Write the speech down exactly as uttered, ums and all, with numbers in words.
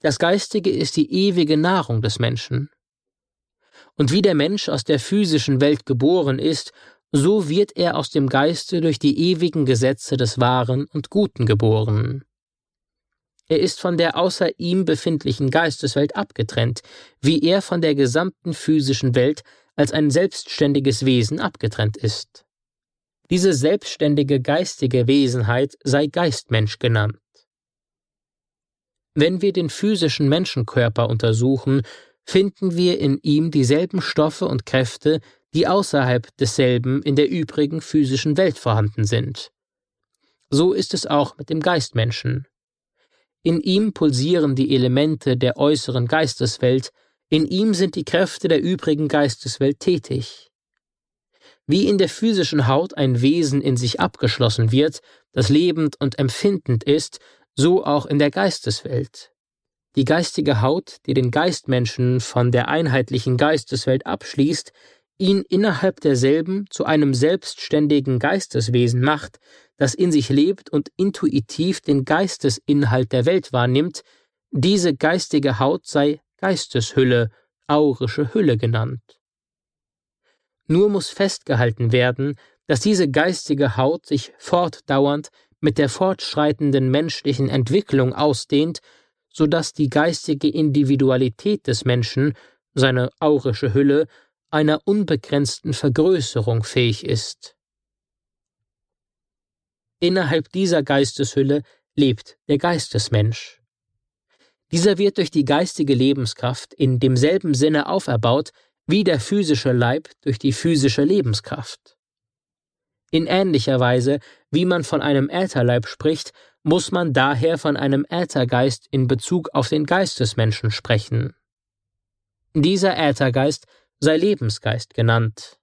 Das Geistige ist die ewige Nahrung des Menschen. Und wie der Mensch aus der physischen Welt geboren ist, so wird er aus dem Geiste durch die ewigen Gesetze des Wahren und Guten geboren. Er ist von der außer ihm befindlichen Geisteswelt abgetrennt, wie er von der gesamten physischen Welt als ein selbstständiges Wesen abgetrennt ist. Diese selbstständige geistige Wesenheit sei Geistmensch genannt. Wenn wir den physischen Menschenkörper untersuchen, finden wir in ihm dieselben Stoffe und Kräfte, die außerhalb desselben in der übrigen physischen Welt vorhanden sind. So ist es auch mit dem Geistmenschen. In ihm pulsieren die Elemente der äußeren Geisteswelt, in ihm sind die Kräfte der übrigen Geisteswelt tätig. Wie in der physischen Haut ein Wesen in sich abgeschlossen wird, das lebend und empfindend ist, so auch in der Geisteswelt. Die geistige Haut, die den Geistmenschen von der einheitlichen Geisteswelt abschließt, ihn innerhalb derselben zu einem selbstständigen Geisteswesen macht, das in sich lebt und intuitiv den Geistesinhalt der Welt wahrnimmt, diese geistige Haut sei Geisteshülle, aurische Hülle genannt. Nur muss festgehalten werden, dass diese geistige Haut sich fortdauernd mit der fortschreitenden menschlichen Entwicklung ausdehnt, so dass die geistige Individualität des Menschen, seine aurische Hülle, einer unbegrenzten Vergrößerung fähig ist. Innerhalb dieser Geisteshülle lebt der Geistesmensch. Dieser wird durch die geistige Lebenskraft in demselben Sinne auferbaut, wie der physische Leib durch die physische Lebenskraft. In ähnlicher Weise, wie man von einem Ätherleib spricht, muss man daher von einem Äthergeist in Bezug auf den Geistesmenschen sprechen. Dieser Äthergeist sei Lebensgeist genannt.